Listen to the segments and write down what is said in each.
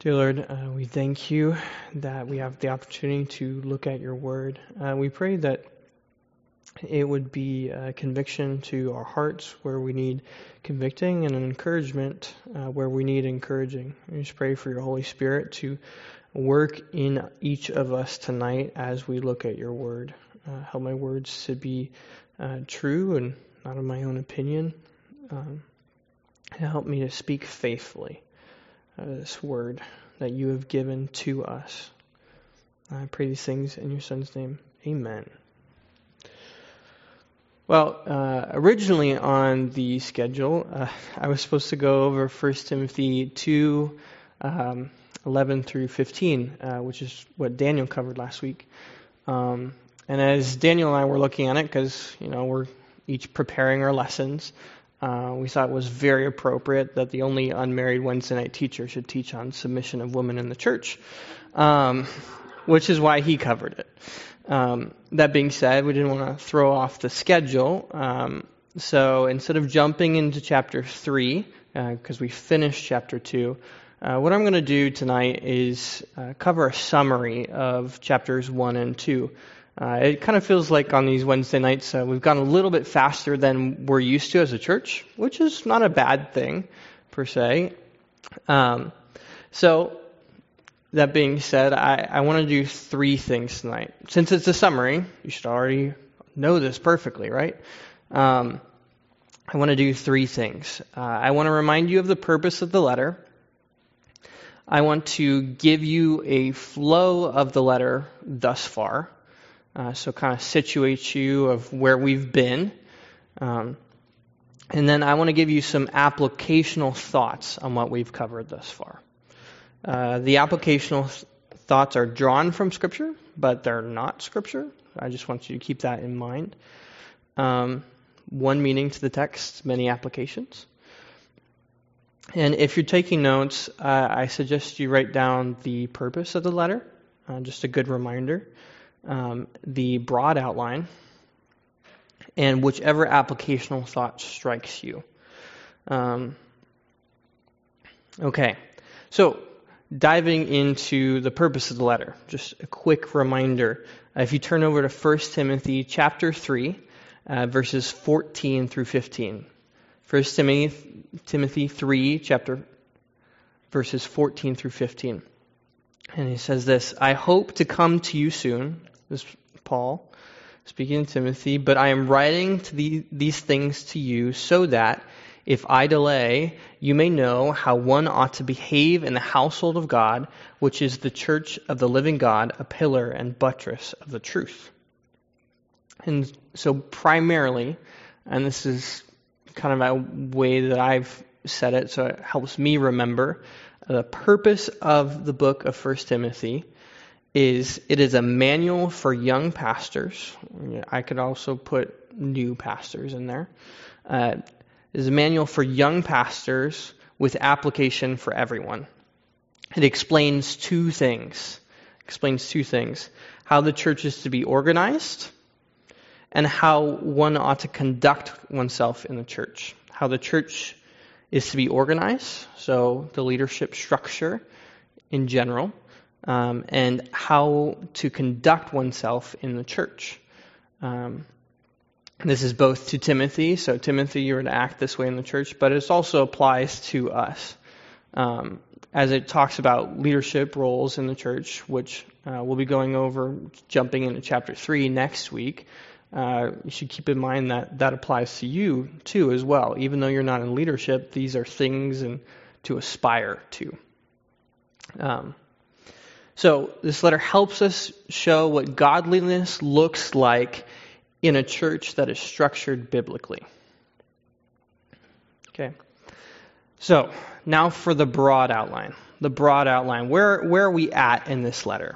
Dear Lord, we thank you that we have the opportunity to look at your word. We pray that it would be a conviction to our hearts where we need convicting and an encouragement where we need encouraging. We just pray for your Holy Spirit to work in each of us tonight as we look at your word. Help my words to be true and not of my own opinion. And help me to speak faithfully. This word that you have given to us. I pray these things in your Son's name. Amen. Well, originally on the schedule, I was supposed to go over 1 Timothy 2, 11 through 15, which is what Daniel covered last week. And as Daniel and I were looking at it, because we're each preparing our lessons, we thought it was very appropriate that the only unmarried Wednesday night teacher should teach on submission of women in the church, which is why he covered it. That being said, we didn't want to throw off the schedule, so instead of jumping into chapter 3, because we finished chapter 2, what I'm going to do tonight is cover a summary of chapters 1 and 2. It kind of feels like on these Wednesday nights we've gone a little bit faster than we're used to as a church, which is not a bad thing per se. So that being said, I want to do 3 things tonight. Since it's a summary, you should already know this perfectly, right? I want to do 3 things. I want to remind you of the purpose of the letter. I want to give you a flow of the letter thus far. So kind of situate you of where we've been. And then I want to give you some applicational thoughts on what we've covered thus far. The applicational thoughts are drawn from Scripture, but they're not Scripture. I just want you to keep that in mind. One meaning to the text, many applications. And if you're taking notes, I suggest you write down the purpose of the letter, just a good reminder. The broad outline, and whichever applicational thought strikes you. Okay, so diving into the purpose of the letter, just a quick reminder. If you turn over to 1 Timothy chapter 3, verses 14 through 15. 1 Timothy 3, verses 14 through 15. And he says this, I hope to come to you soon. This is Paul speaking to Timothy, but I am writing to these things to you so that if I delay, you may know how one ought to behave in the household of God, which is the church of the living God, a pillar and buttress of the truth. And so primarily, and this is kind of a way that I've said it, so it helps me remember, the purpose of the book of 1 Timothy is it is a manual for young pastors. I could also put new pastors in there. It is a manual for young pastors with application for everyone. It explains 2 things. How the church is to be organized and how one ought to conduct oneself in the church. How the church is to be organized, so the leadership structure in general, and how to conduct oneself in the church. This is both to Timothy, so Timothy, you're to act this way in the church, but it also applies to us. As it talks about leadership roles in the church, which we'll be going over, jumping into chapter 3 next week, you should keep in mind that applies to you too as well. Even though you're not in leadership, these are things to aspire to. So this letter helps us show what godliness looks like in a church that is structured biblically. Okay. So now for the broad outline. Where are we at in this letter?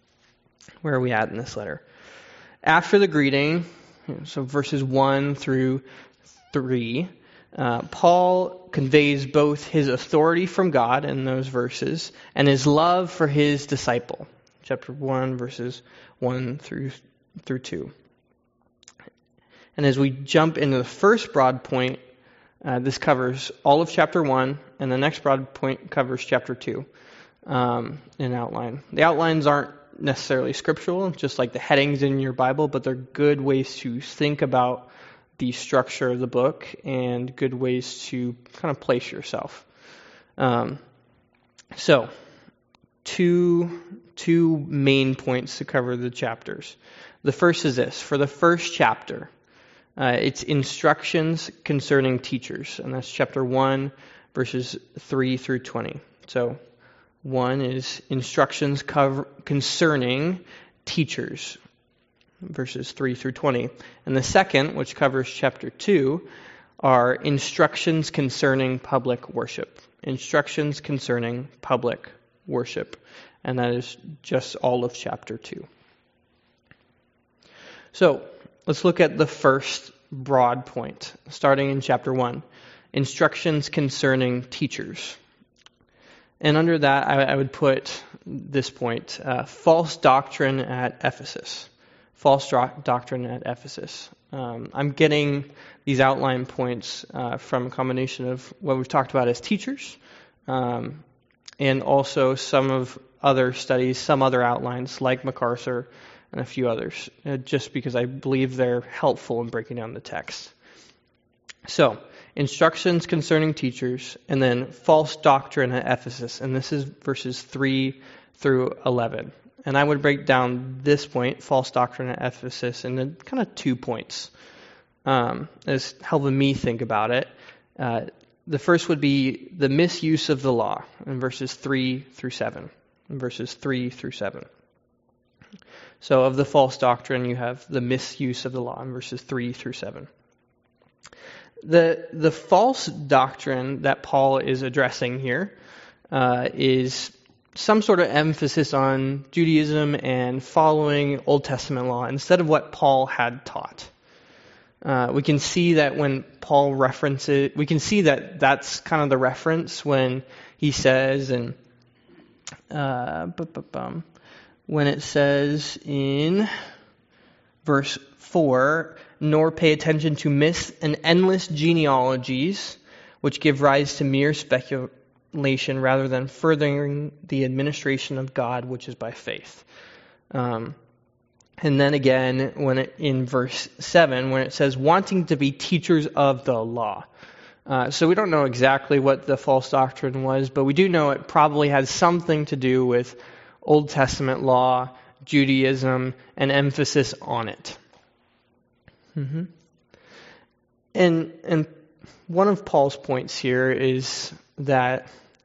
After the greeting, so verses 1 through 3, Paul conveys both his authority from God in those verses and his love for his disciple. Chapter 1, verses 1 through 2. And as we jump into the first broad point, this covers all of chapter 1, and the next broad point covers chapter 2. in outline. The outlines aren't necessarily scriptural, just like the headings in your Bible, but they're good ways to think about the structure of the book and good ways to kind of place yourself. So, two main points to cover the chapters. The first is this. For the first chapter, it's instructions concerning teachers, and that's chapter 1, verses 3 through 20. So, 1 is instructions concerning teachers, verses 3 through 20. And the second, which covers chapter 2, are instructions concerning public worship. Instructions concerning public worship. And that is just all of chapter 2. So, let's look at the first broad point, starting in chapter 1. Instructions concerning teachers. And under that, I would put this point, false doctrine at Ephesus. False doctrine at Ephesus. I'm getting these outline points from a combination of what we've talked about as teachers, and also some of other studies, some other outlines like MacArthur and a few others, just because I believe they're helpful in breaking down the text. So, instructions concerning teachers, and then false doctrine at Ephesus, and this is verses 3 through 11. And I would break down this point, false doctrine at Ephesus, into kind of 2 points, as helping me think about it. The first would be the misuse of the law, in verses 3 through 7. So of the false doctrine, you have the misuse of the law in verses 3 through 7. The false doctrine that Paul is addressing here is some sort of emphasis on Judaism and following Old Testament law instead of what Paul had taught. We can see that when Paul references, we can see that that's kind of the reference when he says, and when it says in verse 4, nor pay attention to myths and endless genealogies, which give rise to mere speculation rather than furthering the administration of God, which is by faith. And then again, in verse 7, when it says, wanting to be teachers of the law. So we don't know exactly what the false doctrine was, but we do know it probably had something to do with Old Testament law, Judaism, and emphasis on it. Mm-hmm. And one of Paul's points here is that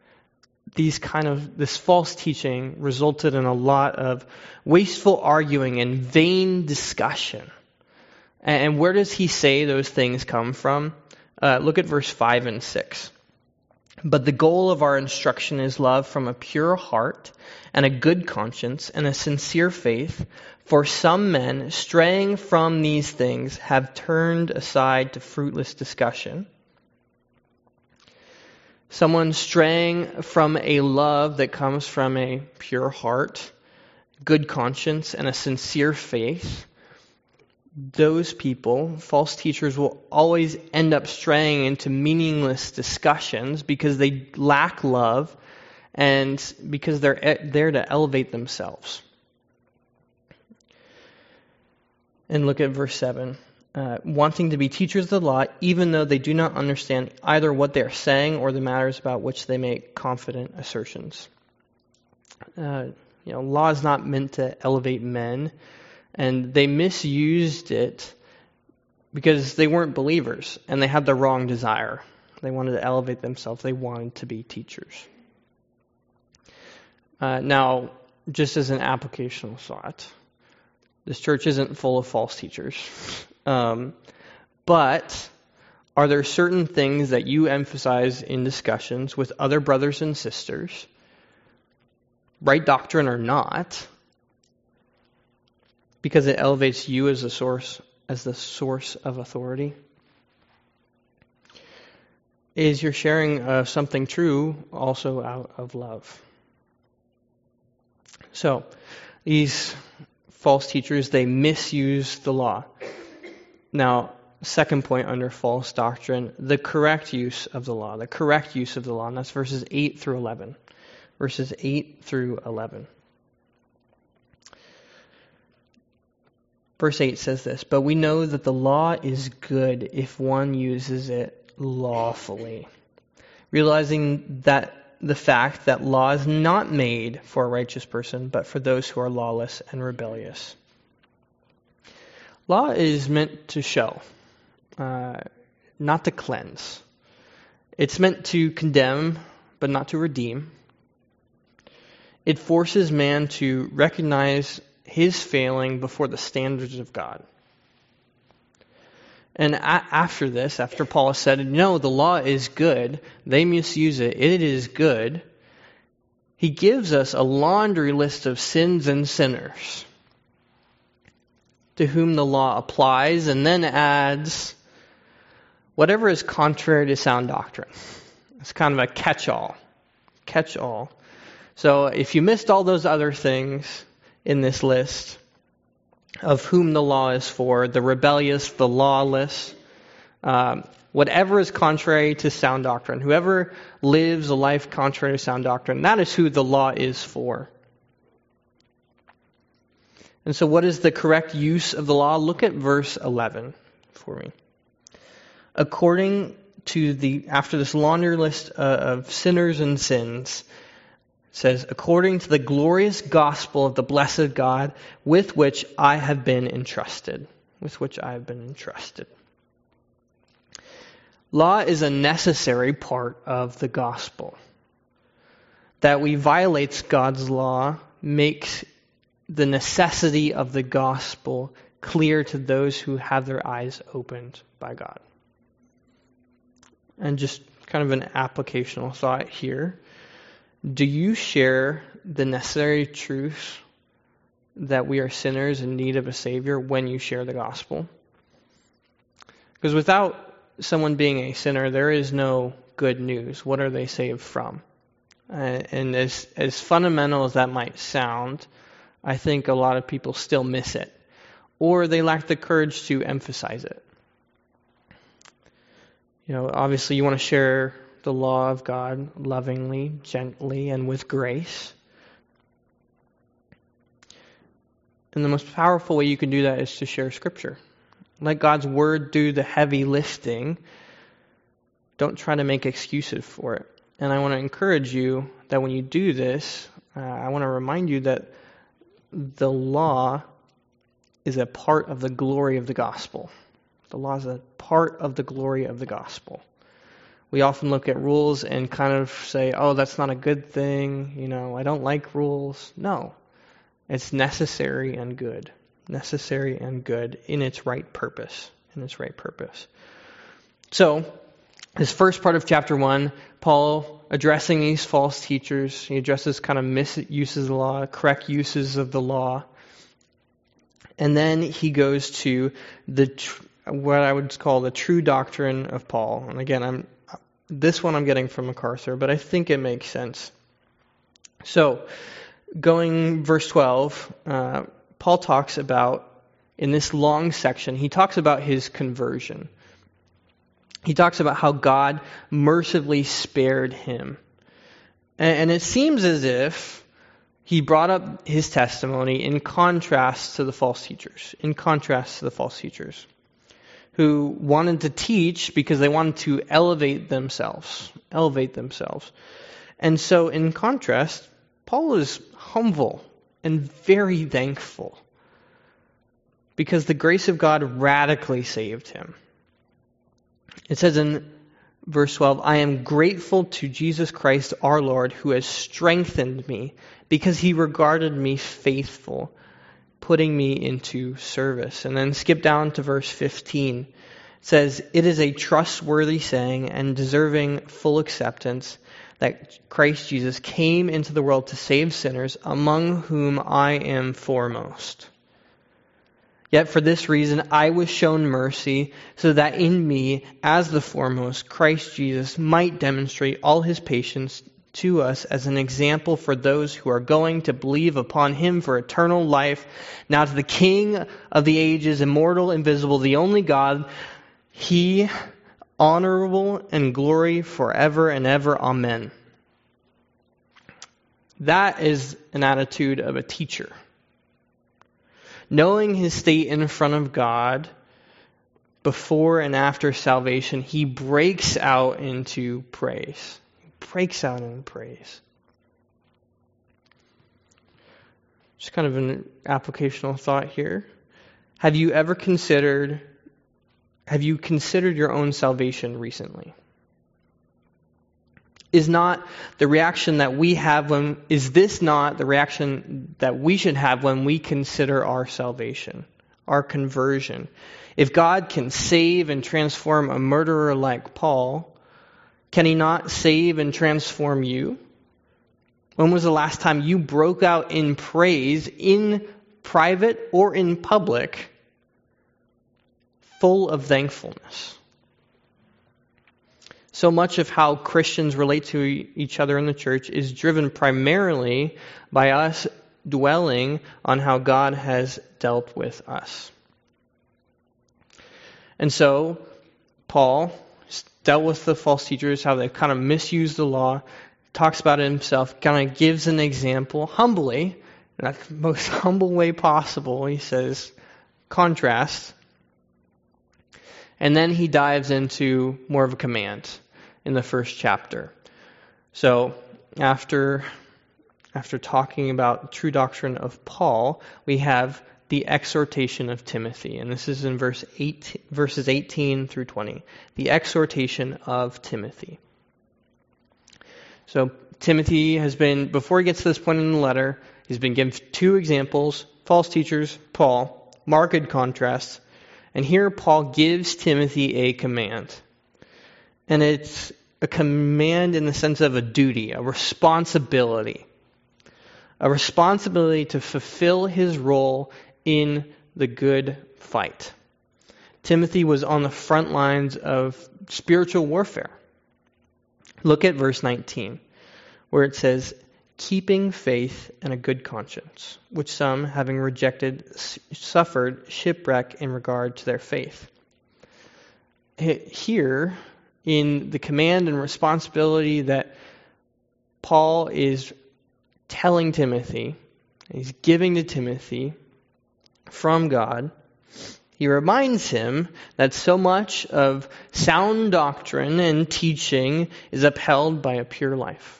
this false teaching resulted in a lot of wasteful arguing and vain discussion. And where does he say those things come from? Look at verse 5 and 6. But the goal of our instruction is love from a pure heart and a good conscience and a sincere faith. For some men, straying from these things, have turned aside to fruitless discussion. Someone straying from a love that comes from a pure heart, good conscience, and a sincere faith. Those people, false teachers, will always end up straying into meaningless discussions because they lack love and because they're there to elevate themselves. And look at verse 7. Wanting to be teachers of the law, even though they do not understand either what they are saying or the matters about which they make confident assertions. Law is not meant to elevate men, and they misused it because they weren't believers, and they had the wrong desire. They wanted to elevate themselves. They wanted to be teachers. Now, just as an applicational thought, this church isn't full of false teachers. But are there certain things that you emphasize in discussions with other brothers and sisters, right doctrine or not, because it elevates you as the source of authority? Is your sharing something true also out of love? So, these false teachers, they misuse the law. Now, second point under false doctrine, the correct use of the law. And that's verses 8 through 11. verses 8 through 11. Verse 8 says this, "But we know that the law is good if one uses it lawfully, realizing that the fact that law is not made for a righteous person, but for those who are lawless and rebellious." Law is meant to show, not to cleanse. It's meant to condemn, but not to redeem. It forces man to recognize his failing before the standards of God. And after this, after Paul has said, no, the law is good, they misuse it, it is good, he gives us a laundry list of sins and sinners to whom the law applies, and then adds whatever is contrary to sound doctrine. It's kind of a catch-all. So if you missed all those other things in this list of whom the law is for, the rebellious, the lawless, whatever is contrary to sound doctrine, whoever lives a life contrary to sound doctrine, that is who the law is for. And so what is the correct use of the law? Look at verse 11 for me. According to after this laundry list of sinners and sins, it says, according to the glorious gospel of the blessed God with which I have been entrusted. Law is a necessary part of the gospel. That we violate God's law makes the necessity of the gospel clear to those who have their eyes opened by God. And just kind of an applicational thought here. Do you share the necessary truth that we are sinners in need of a Savior when you share the gospel? Because without someone being a sinner, there is no good news. What are they saved from? And as fundamental as that might sound, I think a lot of people still miss it. Or they lack the courage to emphasize it. Obviously you want to share the law of God lovingly, gently, and with grace. And the most powerful way you can do that is to share Scripture. Let God's Word do the heavy lifting. Don't try to make excuses for it. And I want to encourage you that when you do this, I want to remind you that the law is a part of the glory of the gospel. The law is a part of the glory of the gospel. We often look at rules and kind of say, oh, that's not a good thing. I don't like rules. No, it's necessary and good. Necessary and good in its right purpose. So, this first part of chapter 1, Paul addressing these false teachers. He addresses kind of misuses of the law, correct uses of the law. And then he goes to what I would call the true doctrine of Paul. And again, this one I'm getting from MacArthur, but I think it makes sense. So, going verse 12, Paul talks about, in this long section, he talks about his conversion. He talks about how God mercifully spared him. And it seems as if he brought up his testimony in contrast to the false teachers. Who wanted to teach because they wanted to elevate themselves. And so in contrast, Paul is humble and very thankful because the grace of God radically saved him. It says in verse 12, I am grateful to Jesus Christ our Lord who has strengthened me because he regarded me faithful, putting me into service. And then skip down to verse 15. It says, it is a trustworthy saying and deserving full acceptance that Christ Jesus came into the world to save sinners, among whom I am foremost. Yet for this reason I was shown mercy, so that in me, as the foremost, Christ Jesus might demonstrate all his patience to us as an example for those who are going to believe upon him for eternal life. Now to the King of the ages, immortal, invisible, the only God, he honorable and glory forever and ever. Amen. That is an attitude of a teacher. Knowing his state in front of God before and after salvation, he breaks out into praise. He breaks out in praise. Just kind of an applicational thought here. Have you considered your own salvation recently? Is this not the reaction that we should have when we consider our salvation, our conversion? If God can save and transform a murderer like Paul, can he not save and transform you? When was the last time you broke out in praise in private or in public, full of thankfulness? So much of how Christians relate to each other in the church is driven primarily by us dwelling on how God has dealt with us. And so, Paul dealt with the false teachers, how they kind of misused the law, talks about it himself, kind of gives an example humbly, in the most humble way possible. He says, contrast. And then he dives into more of a command in the first chapter. So after talking about true doctrine of Paul, we have the exhortation of Timothy. And this is in verses 18 through 20. The exhortation of Timothy. So Timothy has been, before he gets to this point in the letter, he's been given two examples, false teachers, Paul, marked contrast. And here Paul gives Timothy a command. And it's a command in the sense of a duty, a responsibility. A responsibility to fulfill his role in the good fight. Timothy was on the front lines of spiritual warfare. Look at verse 19, where it says, keeping faith and a good conscience, which some, having rejected, suffered shipwreck in regard to their faith. Here, in the command and responsibility that Paul is telling Timothy, he's giving to Timothy from God, he reminds him that so much of sound doctrine and teaching is upheld by a pure life.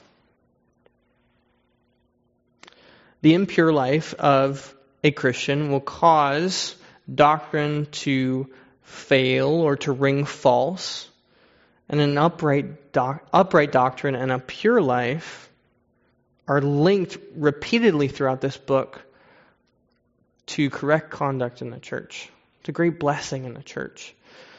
The impure life of a Christian will cause doctrine to fail or to ring false, and an upright doctrine and a pure life are linked repeatedly throughout this book to correct conduct in the church, to great blessing in the church.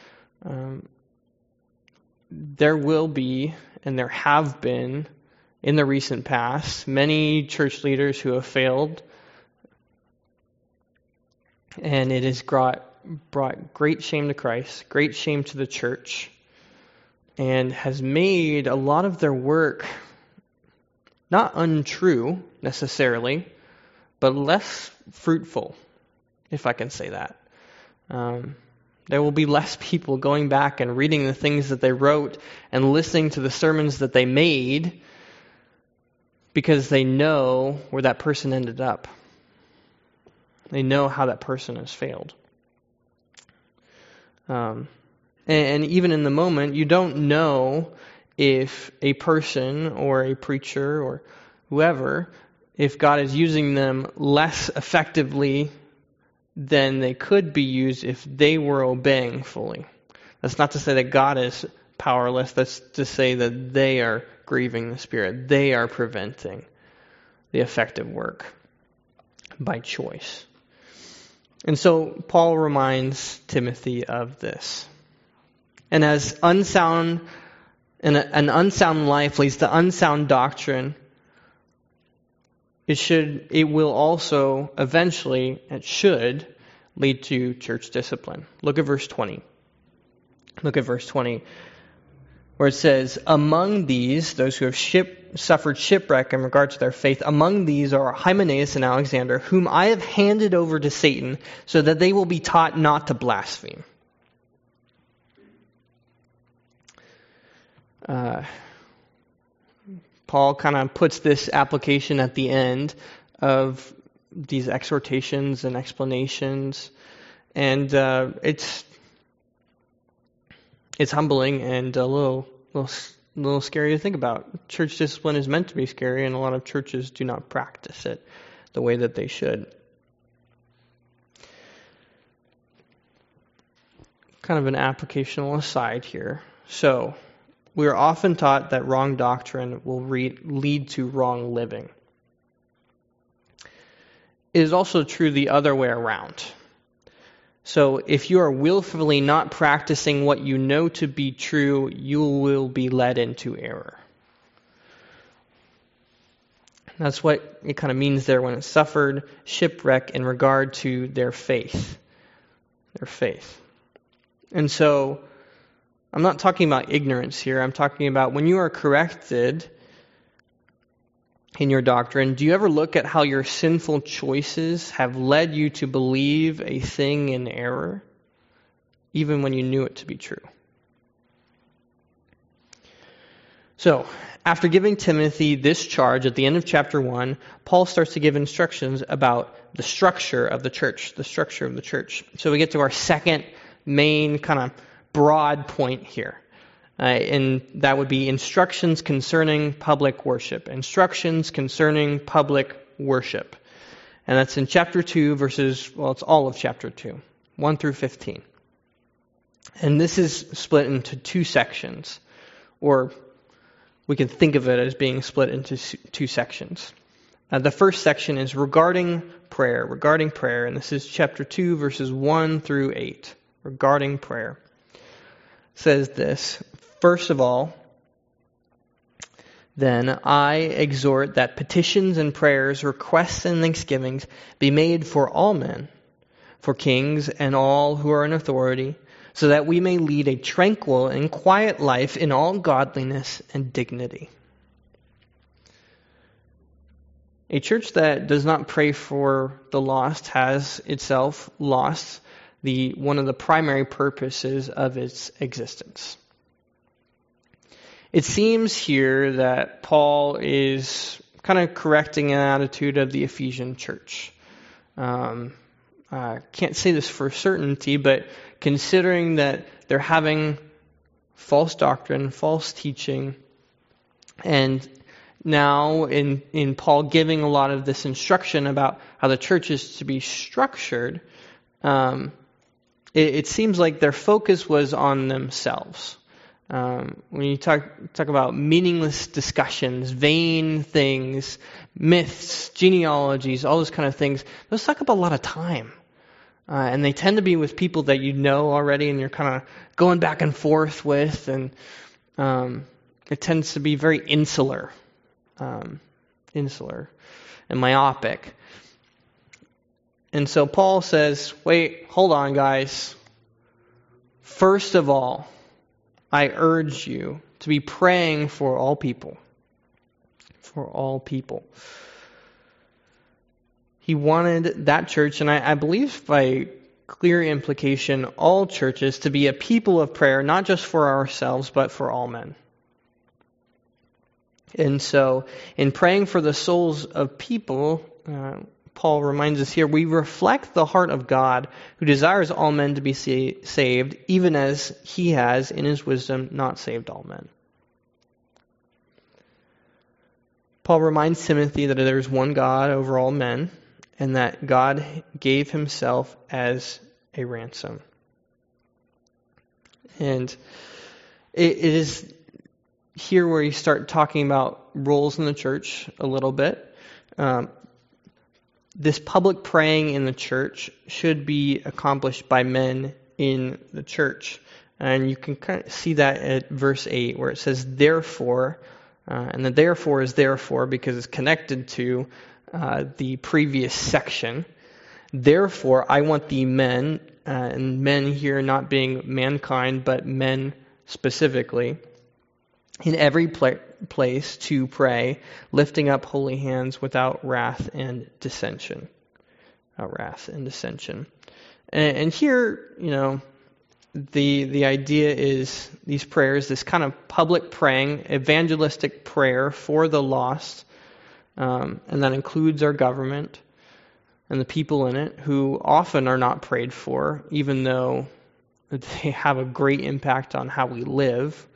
There will be, and there have been, in the recent past, many church leaders who have failed, and it has brought great shame to Christ, great shame to the church, and has made a lot of their work not untrue necessarily, but less fruitful, if I can say that. There will be less people going back and reading the things that they wrote and listening to the sermons that they made because they know where that person ended up. They know how that person has failed. And even in the moment, you don't know if a person or a preacher or whoever, if God is using them less effectively than they could be used if they were obeying fully. That's not to say that God is powerless. That's to say that they are grieving the Spirit. They are preventing the effective work by choice. And so Paul reminds Timothy of this. And as an unsound life leads to unsound doctrine, it will also eventually, it should, lead to church discipline. Look at verse 20. Look at verse 20, where it says, among these, those who have suffered shipwreck in regard to their faith, among these are Hymenaeus and Alexander, whom I have handed over to Satan, so that they will be taught not to blaspheme. Paul kind of puts this application at the end of these exhortations and explanations, and it's humbling and a little scary to think about. Church discipline is meant to be scary, and a lot of churches do not practice it the way that they should. Kind of an applicational aside here. So, we are often taught that wrong doctrine will lead to wrong living. It is also true the other way around. So if you are willfully not practicing what you know to be true, you will be led into error. That's what it kind of means there when it suffered shipwreck in regard to their faith. Their faith. And so, I'm not talking about ignorance here. I'm talking about when you are corrected in your doctrine, do you ever look at how your sinful choices have led you to believe a thing in error, even when you knew it to be true? So, after giving Timothy this charge at the end of chapter 1, Paul starts to give instructions about the structure of the church. So we get to our second main kind of broad point here. And that would be instructions concerning public worship. Instructions concerning public worship. And that's in chapter 2 verses, it's all of chapter 2, 1 through 15. And this is split into two sections, or we can think of it as being split into two sections. The first section is regarding prayer, and this is chapter 2 verses 1 through 8, regarding prayer. It says this: First of all, then, I exhort that petitions and prayers, requests and thanksgivings be made for all men, for kings and all who are in authority, so that we may lead a tranquil and quiet life in all godliness and dignity. A church that does not pray for the lost has itself lost one of the primary purposes of its existence. It seems here that Paul is kind of correcting an attitude of the Ephesian church. I can't say this for certainty, but considering that they're having false doctrine, false teaching, and now in Paul giving a lot of this instruction about how the church is to be structured, it seems like their focus was on themselves. When you talk about meaningless discussions, vain things, myths, genealogies, all those kind of things, those suck up a lot of time. And they tend to be with people that you know already and you're kind of going back and forth with, and it tends to be very insular and myopic. And so Paul says, wait, hold on, guys. First of all, I urge you to be praying for all people. For all people. He wanted that church, and I believe by clear implication, all churches, to be a people of prayer, not just for ourselves, but for all men. And so, in praying for the souls of people, Paul reminds us here, we reflect the heart of God, who desires all men to be saved, even as he has, in his wisdom, not saved all men. Paul reminds Timothy that there is one God over all men, and that God gave himself as a ransom. And it is here where you start talking about roles in the church a little bit. This public praying in the church should be accomplished by men in the church. And you can kind of see that at verse 8 where it says, therefore, and the therefore is therefore because it's connected to the previous section. Therefore, I want the men, and men here not being mankind, but men specifically, in every place to pray, lifting up holy hands without wrath and dissension. And here, the idea is these prayers, this kind of public praying, evangelistic prayer for the lost, and that includes our government and the people in it who often are not prayed for, even though they have a great impact on how we live,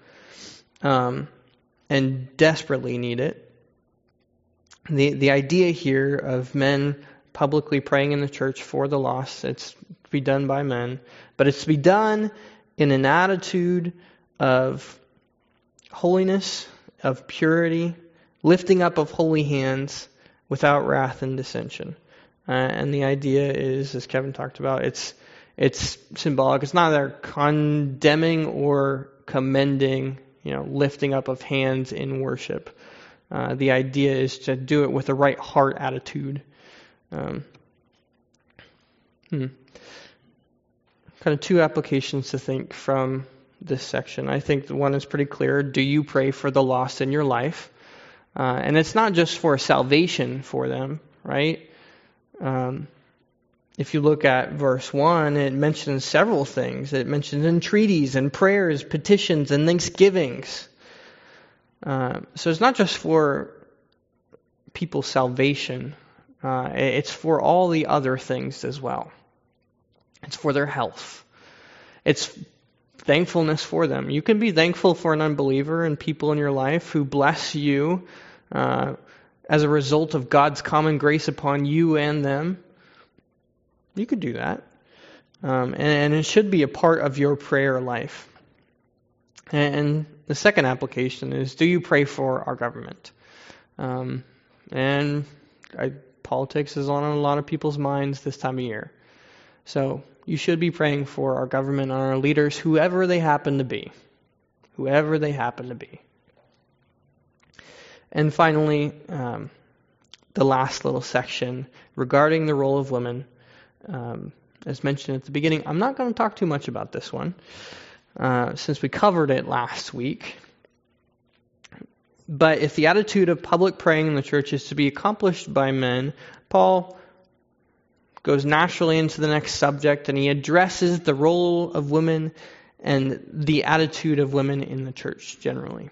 and desperately need it. The idea here of men publicly praying in the church for the lost, it's to be done by men, but it's to be done in an attitude of holiness, of purity, lifting up of holy hands without wrath and dissension. And the idea is, as Kevin talked about, it's symbolic. It's not they're condemning or commending, lifting up of hands in worship. The idea is to do it with the right heart attitude. Kind of two applications to think from this section. I think the one is pretty clear. Do you pray for the lost in your life? And it's not just for salvation for them, right? If you look at verse 1, it mentions several things. It mentions entreaties and prayers, petitions and thanksgivings. So it's not just for people's salvation. It's for all the other things as well. It's for their health. It's thankfulness for them. You can be thankful for an unbeliever and people in your life who bless you as a result of God's common grace upon you and them. You could do that. And it should be a part of your prayer life. And the second application is, do you pray for our government? Politics is on a lot of people's minds this time of year. So you should be praying for our government and our leaders, whoever they happen to be. Whoever they happen to be. And finally, the last little section regarding the role of women. As mentioned at the beginning, I'm not going to talk too much about this one, since we covered it last week. But if the attitude of public praying in the church is to be accomplished by men, Paul goes naturally into the next subject, and he addresses the role of women and the attitude of women in the church generally.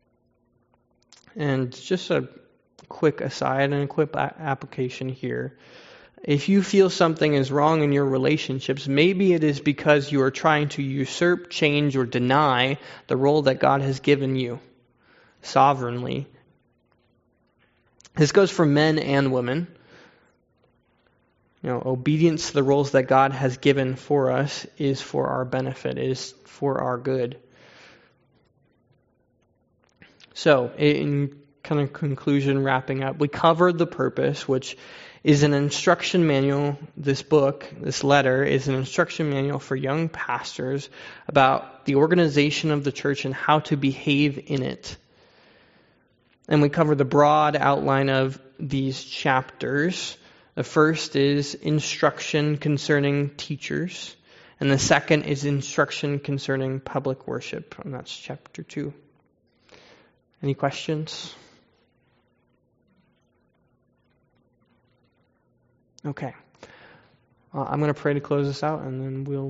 And just a quick aside and a quick application here. If you feel something is wrong in your relationships, maybe it is because you are trying to usurp, change, or deny the role that God has given you sovereignly. This goes for men and women. Obedience to the roles that God has given for us is for our benefit, is for our good. So, in kind of conclusion, wrapping up, we covered the purpose, which is an instruction manual. This book, this letter, is an instruction manual for young pastors about the organization of the church and how to behave in it. And we cover the broad outline of these chapters. The first is instruction concerning teachers, and the second is instruction concerning public worship, and that's chapter 2. Any questions? Okay. I'm going to pray to close this out, and then we'll